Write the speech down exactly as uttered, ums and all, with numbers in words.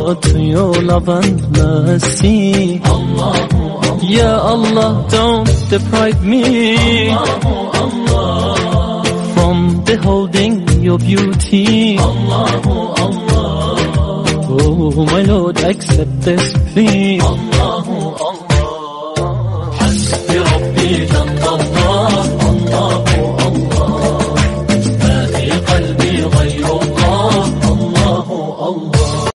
to your love and mercy. Ya Allah, don't deprive me from beholding your beauty. Oh my Lord, accept this plea. Hasbi Rabbi,